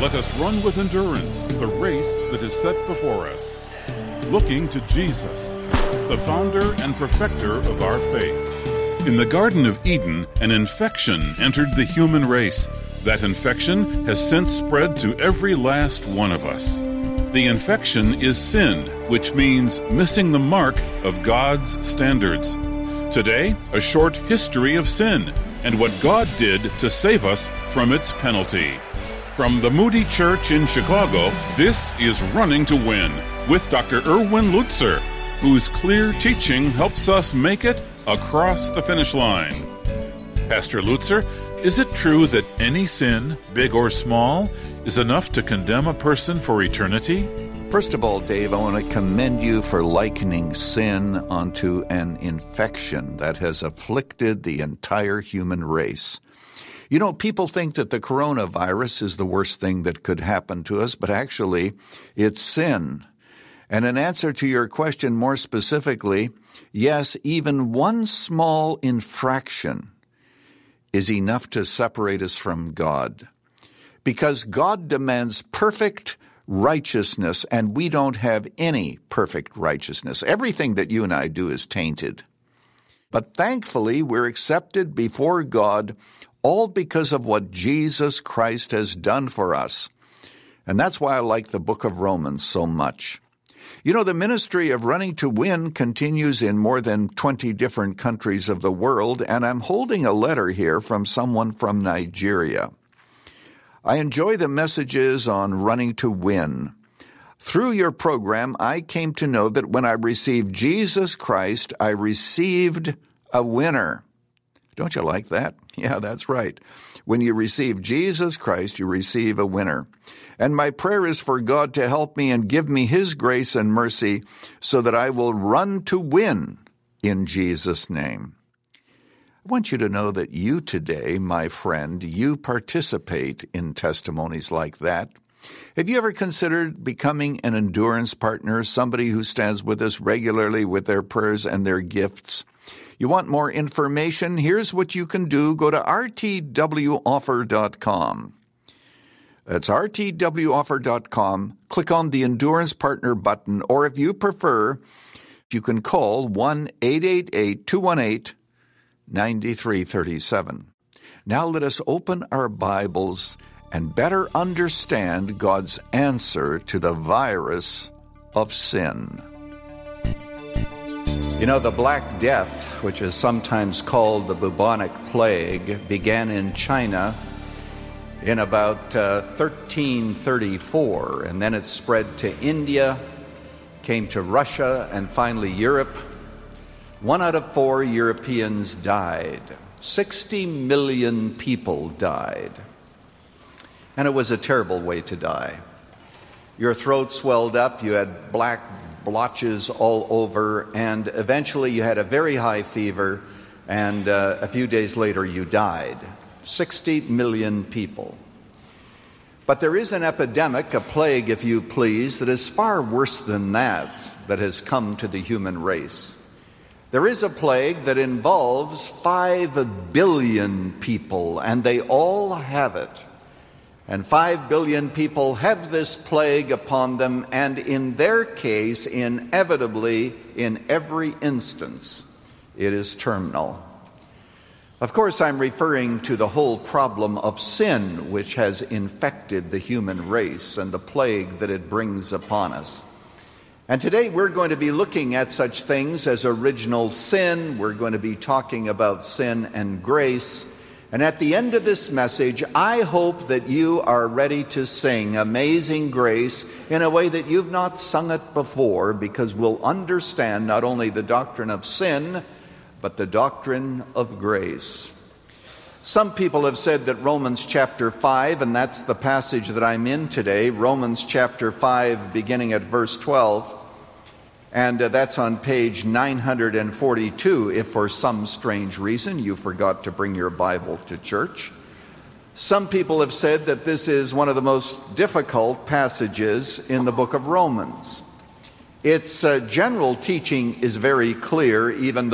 Let us run with endurance the race that is set before us, looking to Jesus, the founder and perfecter of our faith. In the Garden of Eden, an infection entered the human race. That infection has since spread to every last one of us. The infection is sin, which means missing the mark of God's standards. Today, a short history of sin and what God did to save us from its penalty. From the Moody Church in Chicago, this is Running to Win with Dr. Erwin Lutzer, whose clear teaching helps us make it across the finish line. Pastor Lutzer, is it true that any sin, big or small, is enough to condemn a person for eternity? First of all, Dave, I want to commend you for likening sin onto an infection that has afflicted the entire human race. You know, people think that the coronavirus is the worst thing that could happen to us, but actually, it's sin. And in answer to your question more specifically, yes, even one small infraction is enough to separate us from God. Because God demands perfect righteousness, and we don't have any perfect righteousness. Everything that you and I do is tainted. But thankfully, we're accepted before God, all because of what Jesus Christ has done for us. And that's why I like the book of Romans so much. You know, the ministry of Running to Win continues in more than 20 different countries of the world, and I'm holding a letter here from someone from Nigeria. I enjoy the messages on Running to Win. Through your program, I came to know that when I received Jesus Christ, I received a winner. Don't you like that? Yeah, that's right. When you receive Jesus Christ, you receive a winner. And my prayer is for God to help me and give me His grace and mercy so that I will run to win in Jesus' name. I want you to know that you today, my friend, you participate in testimonies like that. Have you ever considered becoming an endurance partner, somebody who stands with us regularly with their prayers and their gifts? You want more information? Here's what you can do. Go to rtwoffer.com. That's rtwoffer.com. Click on the Endurance Partner button, or if you prefer, you can call 1-888-218-9337. Now let us open our Bibles and better understand God's answer to the virus of sin. You know, the Black Death, which is sometimes called the bubonic plague, began in China in about 1334, and then it spread to India, came to Russia, and finally Europe. 1 out of 4 Europeans died. 60 million people died. And it was a terrible way to die. Your throat swelled up, you had black blotches all over, and eventually you had a very high fever, and a few days later you died. 60 million people. But there is an epidemic, a plague, if you please, that is far worse than that has come to the human race. There is a plague that involves 5 billion people, and they all have it. And 5 billion people have this plague upon them, and in their case, inevitably, in every instance, it is terminal. Of course, I'm referring to the whole problem of sin, which has infected the human race and the plague that it brings upon us. And today we're going to be looking at such things as original sin. We're going to be talking about sin and grace. And at the end of this message, I hope that you are ready to sing Amazing Grace in a way that you've not sung it before, because we'll understand not only the doctrine of sin, but the doctrine of grace. Some people have said that Romans chapter 5, and that's the passage that I'm in today, Romans chapter 5, beginning at verse 12, and that's on page 942, if for some strange reason you forgot to bring your Bible to church. Some people have said that this is one of the most difficult passages in the book of Romans. Its general teaching is very clear, even though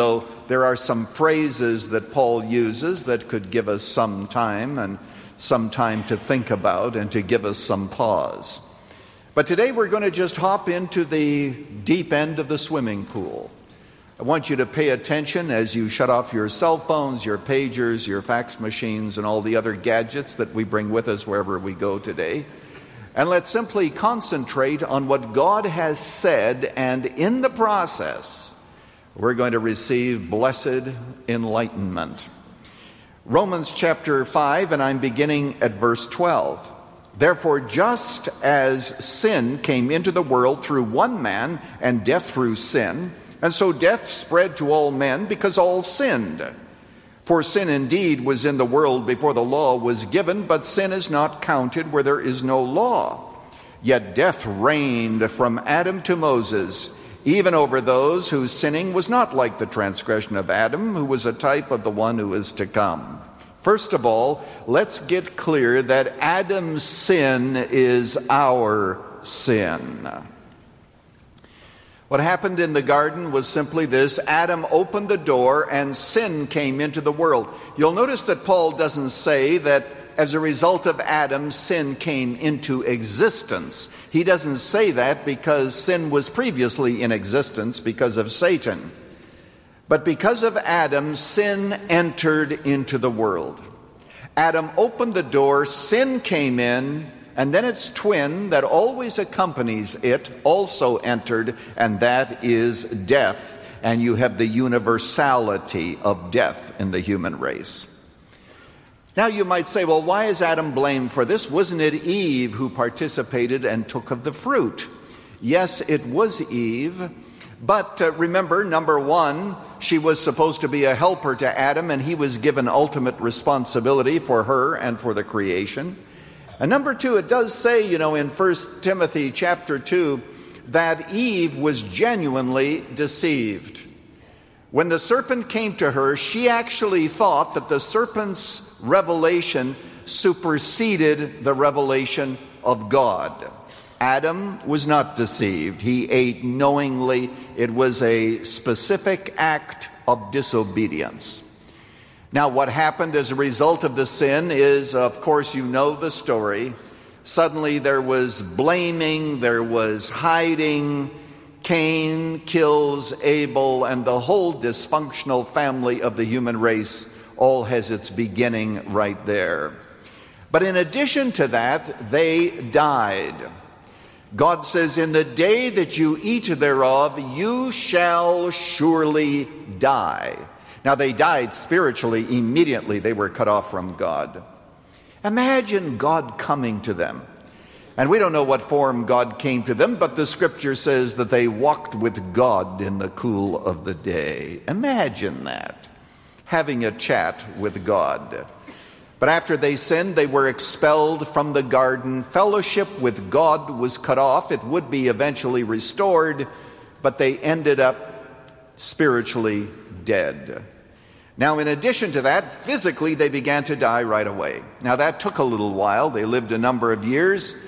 there are some phrases that Paul uses that could give us some time to think about and to give us some pause. But today we're going to just hop into the deep end of the swimming pool. I want you to pay attention as you shut off your cell phones, your pagers, your fax machines, and all the other gadgets that we bring with us wherever we go today. And let's simply concentrate on what God has said, and in the process, we're going to receive blessed enlightenment. Romans chapter 5, and I'm beginning at verse 12. Therefore, just as sin came into the world through one man, and death through sin, and so death spread to all men because all sinned. For sin indeed was in the world before the law was given, but sin is not counted where there is no law. Yet death reigned from Adam to Moses, even over those whose sinning was not like the transgression of Adam, who was a type of the one who is to come. First of all, let's get clear that Adam's sin is our sin. What happened in the garden was simply this: Adam opened the door and sin came into the world. You'll notice that Paul doesn't say that as a result of Adam, sin came into existence. He doesn't say that because sin was previously in existence because of Satan. But because of Adam, sin entered into the world. Adam opened the door, sin came in, and then its twin that always accompanies it also entered, and that is death. And you have the universality of death in the human race. Now you might say, well, why is Adam blamed for this? Wasn't it Eve who participated and took of the fruit? Yes, it was Eve. But remember, number one, she was supposed to be a helper to Adam, and he was given ultimate responsibility for her and for the creation. And number two, it does say, in 1 Timothy chapter 2, that Eve was genuinely deceived. When the serpent came to her, she actually thought that the serpent's revelation superseded the revelation of God. Adam was not deceived. He ate knowingly. It was a specific act of disobedience. Now, what happened as a result of the sin is, of course, you know the story. Suddenly there was blaming, there was hiding. Cain kills Abel, and the whole dysfunctional family of the human race all has its beginning right there. But in addition to that, they died. God says, in the day that you eat thereof, you shall surely die. Now, they died spiritually immediately. They were cut off from God. Imagine God coming to them. And we don't know what form God came to them, but the scripture says that they walked with God in the cool of the day. Imagine that, having a chat with God. But after they sinned, they were expelled from the garden. Fellowship with God was cut off. It would be eventually restored, but they ended up spiritually dead. Now, in addition to that, physically, they began to die right away. Now, that took a little while. They lived a number of years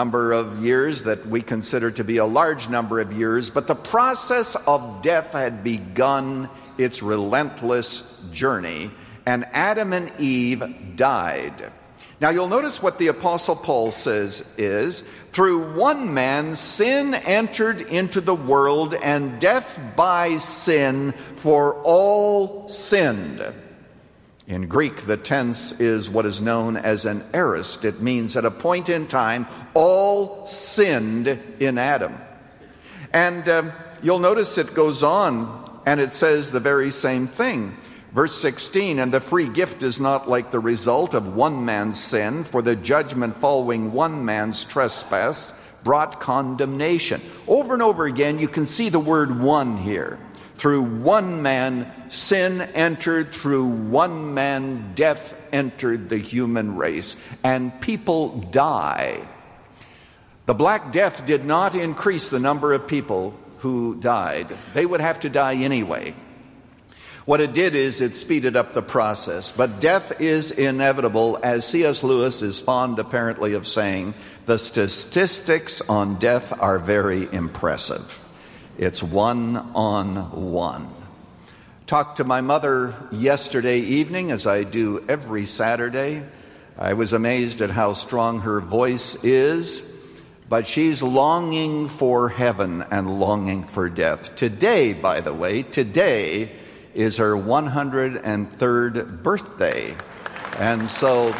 that we consider to be a large number of years, but the process of death had begun its relentless journey, and Adam and Eve died. Now, you'll notice what the Apostle Paul says is, through one man sin entered into the world, and death by sin, for all sinned. In Greek, the tense is what is known as an aorist. It means at a point in time, all sinned in Adam. And you'll notice it goes on, and it says the very same thing. Verse 16, and the free gift is not like the result of one man's sin, for the judgment following one man's trespass brought condemnation. Over and over again, you can see the word one here. Through one man, sin entered. Through one man, death entered the human race. And people die. The Black Death did not increase the number of people who died. They would have to die anyway. What it did is it speeded up the process. But death is inevitable, as C.S. Lewis is fond apparently of saying. The statistics on death are very impressive. It's 1 on 1. Talked to my mother yesterday evening, as I do every Saturday. I was amazed at how strong her voice is, but she's longing for heaven and longing for death. Today, by the way, today is her 103rd birthday. And so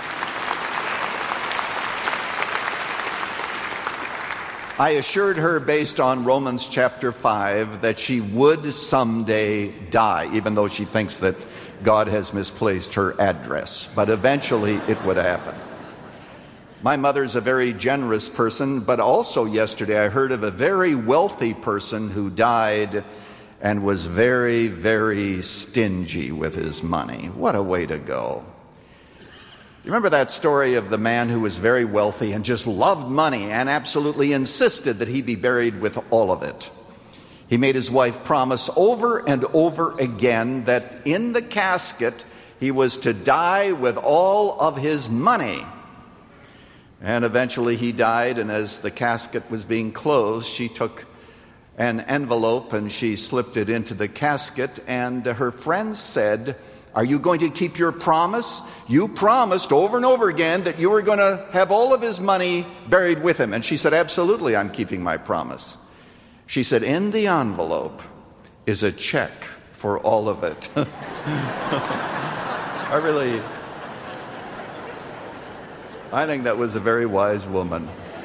I assured her, based on Romans chapter 5, that she would someday die, even though she thinks that God has misplaced her address. But eventually it would happen. My mother's a very generous person, but also yesterday I heard of a very wealthy person who died and was very, very stingy with his money. What a way to go. You remember that story of the man who was very wealthy and just loved money and absolutely insisted that he be buried with all of it? He made his wife promise over and over again that in the casket he was to die with all of his money. And eventually he died, and as the casket was being closed, she took an envelope and she slipped it into the casket, and her friends said, "Are you going to keep your promise? You promised over and over again that you were going to have all of his money buried with him." And she said, "Absolutely, I'm keeping my promise." She said, "In the envelope is a check for all of it." I think that was a very wise woman.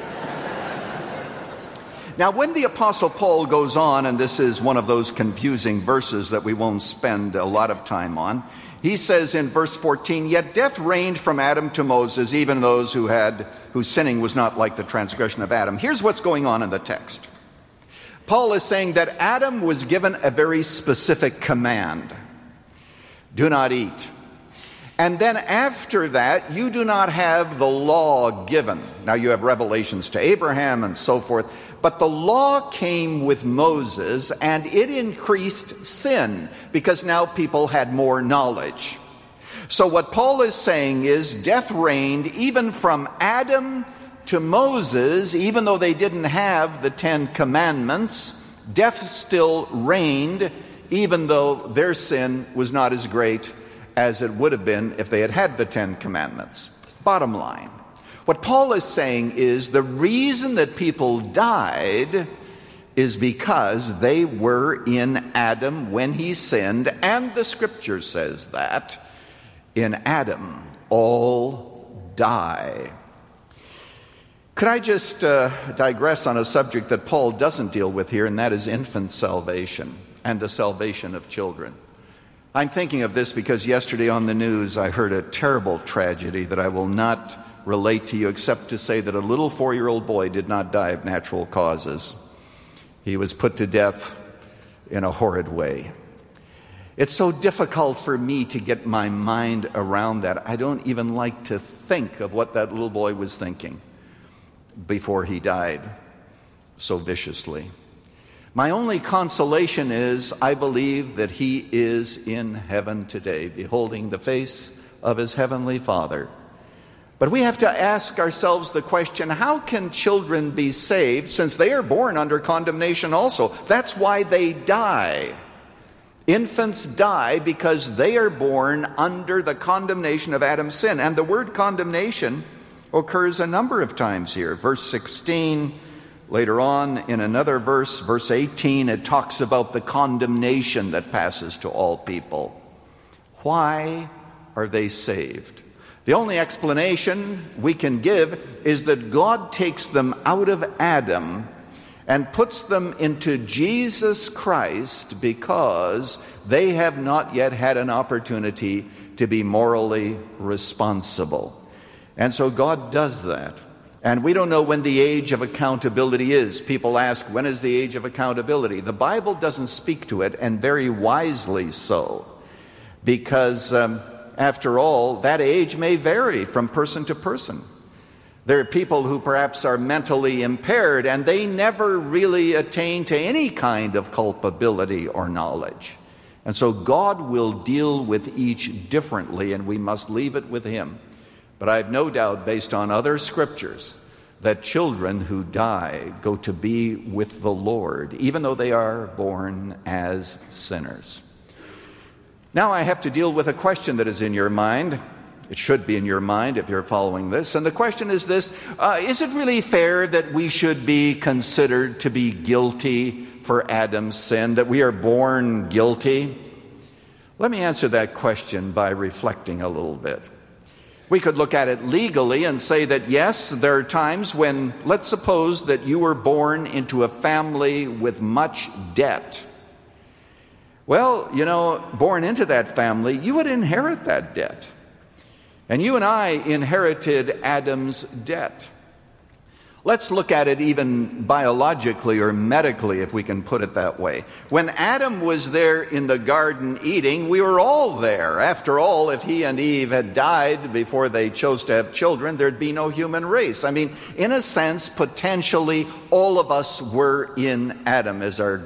Now, when the Apostle Paul goes on, and this is one of those confusing verses that we won't spend a lot of time on, he says in verse 14, "Yet death reigned from Adam to Moses, even those whose sinning was not like the transgression of Adam." Here's what's going on in the text. Paul is saying that Adam was given a very specific command: do not eat. And then after that, you do not have the law given. Now you have revelations to Abraham and so forth, but the law came with Moses, and it increased sin because now people had more knowledge. So what Paul is saying is death reigned even from Adam to Moses. Even though they didn't have the 10 Commandments, death still reigned, even though their sin was not as great as it would have been if they had had the 10 Commandments. Bottom line, what Paul is saying is the reason that people died is because they were in Adam when he sinned, and the Scripture says that in Adam all die. Could I just digress on a subject that Paul doesn't deal with here, and that is infant salvation and the salvation of children. I'm thinking of this because yesterday on the news I heard a terrible tragedy that I will not relate to you except to say that a little 4-year-old boy did not die of natural causes. He was put to death in a horrid way. It's so difficult for me to get my mind around that. I don't even like to think of what that little boy was thinking before he died so viciously. My only consolation is I believe that he is in heaven today, beholding the face of his heavenly Father. But we have to ask ourselves the question, how can children be saved since they are born under condemnation also? That's why they die. Infants die because they are born under the condemnation of Adam's sin. And the word condemnation occurs a number of times here. Verse 16, later on in another verse, verse 18, it talks about the condemnation that passes to all people. Why are they saved? The only explanation we can give is that God takes them out of Adam and puts them into Jesus Christ because they have not yet had an opportunity to be morally responsible. And so God does that. And we don't know when the age of accountability is. People ask, when is the age of accountability? The Bible doesn't speak to it, and very wisely so. Because, after all, that age may vary from person to person. There are people who perhaps are mentally impaired, and they never really attain to any kind of culpability or knowledge. And so God will deal with each differently, and we must leave it with Him. But I have no doubt, based on other scriptures, that children who die go to be with the Lord, even though they are born as sinners. Now I have to deal with a question that is in your mind. It should be in your mind if you're following this. And the question is this: is it really fair that we should be considered to be guilty for Adam's sin, that we are born guilty? Let me answer that question by reflecting a little bit. We could look at it legally and say that yes, there are times when, let's suppose that you were born into a family with much debt. Well, born into that family, you would inherit that debt. And you and I inherited Adam's debt. Let's look at it even biologically or medically, if we can put it that way. When Adam was there in the garden eating, we were all there. After all, if he and Eve had died before they chose to have children, there'd be no human race. I mean, in a sense, potentially, all of us were in Adam as our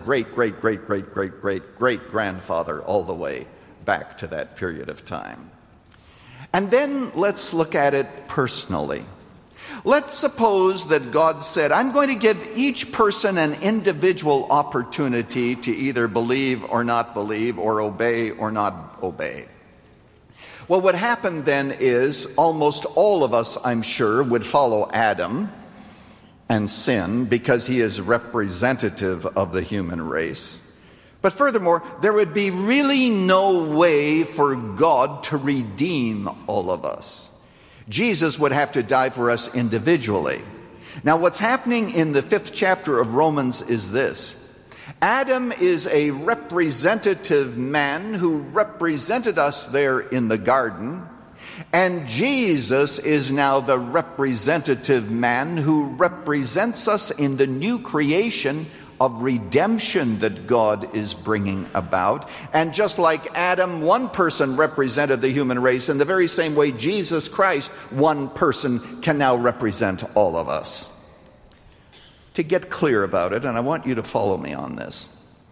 great-great-great-great-great-great-grandfather all the way back to that period of time. And then let's look at it personally. Let's suppose that God said, I'm going to give each person an individual opportunity to either believe or not believe, or obey or not obey. Well, what happened then is almost all of us, I'm sure, would follow Adam and sin because he is representative of the human race. But furthermore, there would be really no way for God to redeem all of us. Jesus would have to die for us individually. Now, what's happening in the 5th chapter of Romans is this. Adam is a representative man who represented us there in the garden, and Jesus is now the representative man who represents us in the new creation of redemption that God is bringing about. And just like Adam, one person represented the human race, in the very same way Jesus Christ, one person, can now represent all of us. To get clear about it, and I want you to follow me on this,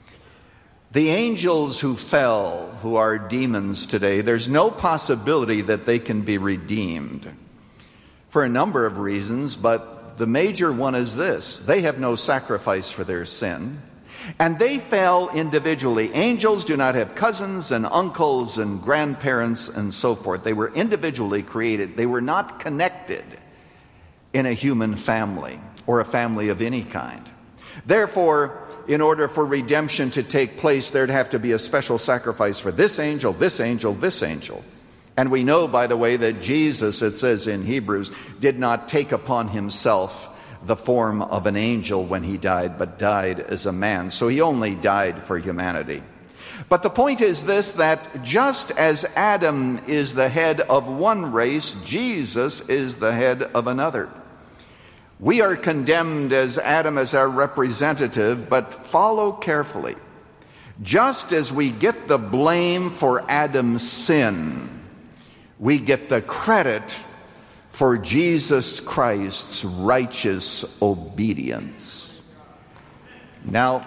the angels who fell, who are demons today, there's no possibility that they can be redeemed for a number of reasons, but the major one is this: they have no sacrifice for their sin, and they fell individually. Angels do not have cousins and uncles and grandparents and so forth. They were individually created. They were not connected in a human family or a family of any kind. Therefore, in order for redemption to take place, there'd have to be a special sacrifice for this angel, this angel, this angel. And we know, by the way, that Jesus, it says in Hebrews, did not take upon himself the form of an angel when he died, but died as a man. So he only died for humanity. But the point is this, that just as Adam is the head of one race, Jesus is the head of another. We are condemned as Adam as our representative, but follow carefully. Just as we get the blame for Adam's sin, we get the credit for Jesus Christ's righteous obedience. Now,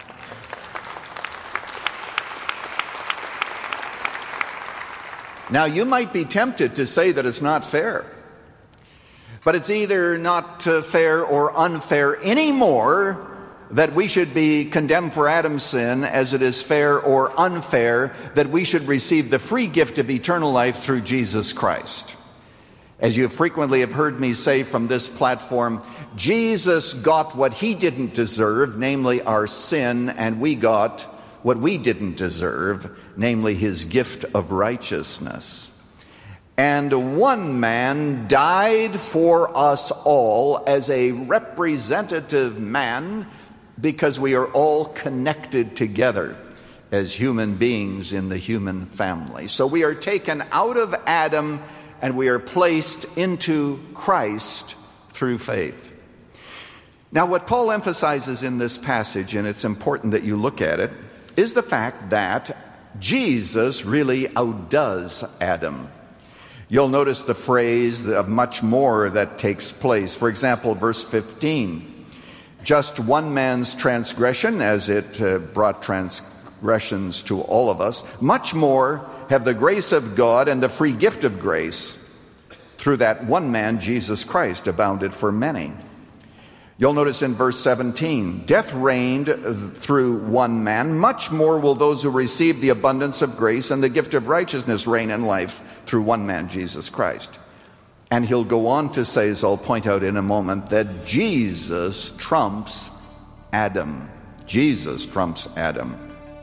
you might be tempted to say that it's not fair. But it's either not fair or unfair anymore that we should be condemned for Adam's sin as it is fair or unfair that we should receive the free gift of eternal life through Jesus Christ. As you frequently have heard me say from this platform, Jesus got what he didn't deserve, namely our sin, and we got what we didn't deserve, namely his gift of righteousness. And one man died for us all as a representative man, because we are all connected together as human beings in the human family. So we are taken out of Adam and we are placed into Christ through faith. Now, what Paul emphasizes in this passage, and it's important that you look at it, is the fact that Jesus really outdoes Adam. You'll notice the phrase of much more that takes place. For example, verse 15. Just one man's transgression, as it brought transgressions to all of us, much more have the grace of God and the free gift of grace through that one man, Jesus Christ, abounded for many. You'll notice in verse 17, death reigned through one man. Much more will those who receive the abundance of grace and the gift of righteousness reign in life through one man, Jesus Christ. And he'll go on to say, as I'll point out in a moment, that Jesus trumps Adam. Jesus trumps Adam.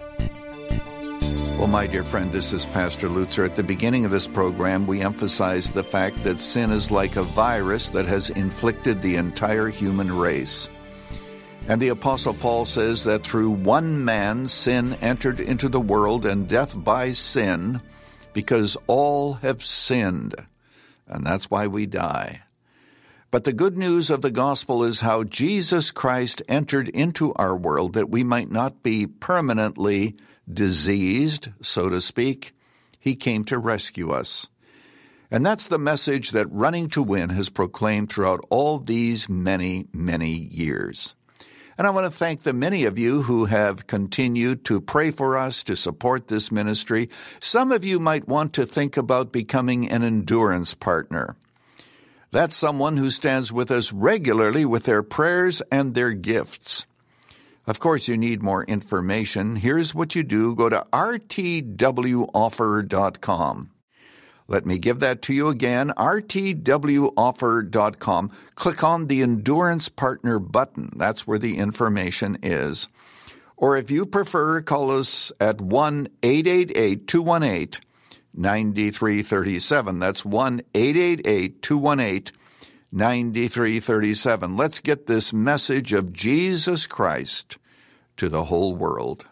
Well, my dear friend, this is Pastor Lutzer. At the beginning of this program, we emphasized the fact that sin is like a virus that has inflicted the entire human race. And the Apostle Paul says that through one man sin entered into the world, and death by sin, because all have sinned. And that's why we die. But the good news of the gospel is how Jesus Christ entered into our world that we might not be permanently diseased, so to speak. He came to rescue us. And that's the message that Running to Win has proclaimed throughout all these many, many years. And I want to thank the many of you who have continued to pray for us, to support this ministry. Some of you might want to think about becoming an endurance partner. That's someone who stands with us regularly with their prayers and their gifts. Of course, you need more information. Here's what you do. Go to rtwoffer.com. Let me give that to you again, rtwoffer.com. Click on the Endurance Partner button. That's where the information is. Or if you prefer, call us at 1-888-218-9337. That's 1-888-218-9337. Let's get this message of Jesus Christ to the whole world.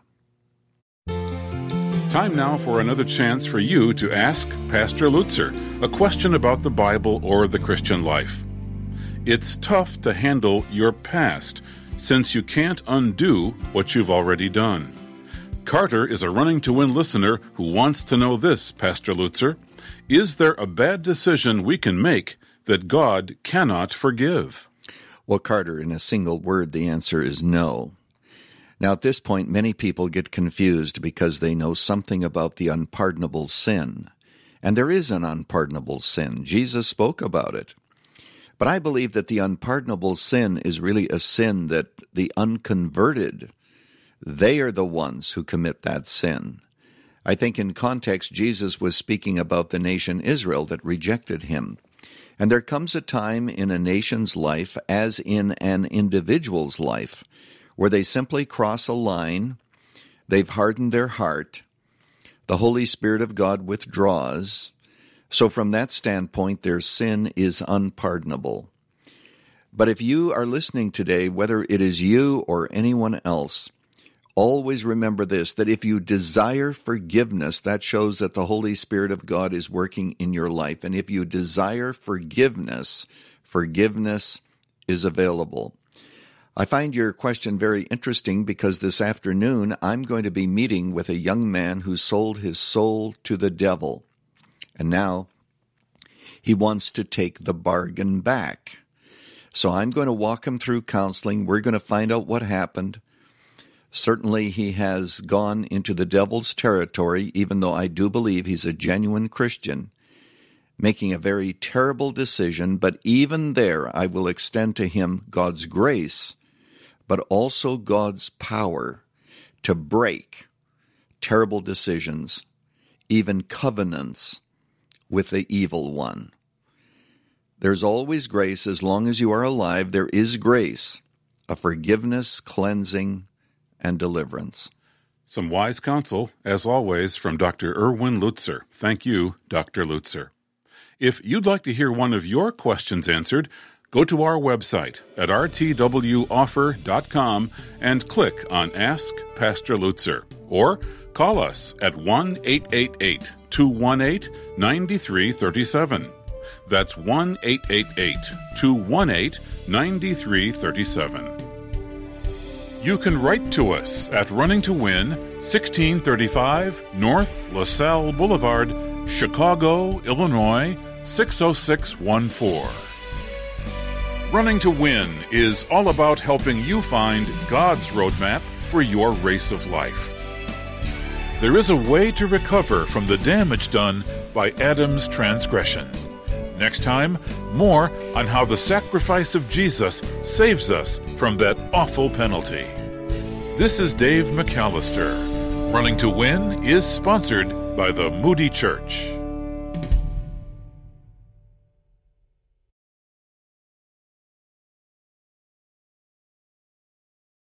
Time now for another chance for you to ask Pastor Lutzer a question about the Bible or the Christian life. It's tough to handle your past since you can't undo what you've already done. Carter is a Running to Win listener who wants to know this, Pastor Lutzer. Is there a bad decision we can make that God cannot forgive? Well, Carter, in a single word, the answer is no. Now, at this point, many people get confused because they know something about the unpardonable sin. And there is an unpardonable sin. Jesus spoke about it. But I believe that the unpardonable sin is really a sin that the unconverted, they are the ones who commit that sin. I think in context, Jesus was speaking about the nation Israel that rejected him. And there comes a time in a nation's life, as in an individual's life, where they simply cross a line, they've hardened their heart, the Holy Spirit of God withdraws, so from that standpoint, their sin is unpardonable. But if you are listening today, whether it is you or anyone else, always remember this, that if you desire forgiveness, that shows that the Holy Spirit of God is working in your life. And if you desire forgiveness, forgiveness is available. I find your question very interesting because this afternoon I'm going to be meeting with a young man who sold his soul to the devil. And now he wants to take the bargain back. So I'm going to walk him through counseling. We're going to find out what happened. Certainly he has gone into the devil's territory, even though I do believe he's a genuine Christian, making a very terrible decision. But even there, I will extend to him God's grace, but also God's power to break terrible decisions, even covenants with the evil one. There's always grace. As long as you are alive, there is grace, a forgiveness, cleansing, and deliverance. Some wise counsel, as always, from Dr. Erwin Lutzer. Thank you, Dr. Lutzer. If you'd like to hear one of your questions answered, go to our website at rtwoffer.com and click on Ask Pastor Lutzer, or call us at 1-888-218-9337. That's 1-888-218-9337. You can write to us at Running to Win, 1635 North LaSalle Boulevard, Chicago, Illinois, 60614. Running to Win is all about helping you find God's roadmap for your race of life. There is a way to recover from the damage done by Adam's transgression. Next time, more on how the sacrifice of Jesus saves us from that awful penalty. This is Dave McAllister. Running to Win is sponsored by the Moody Church.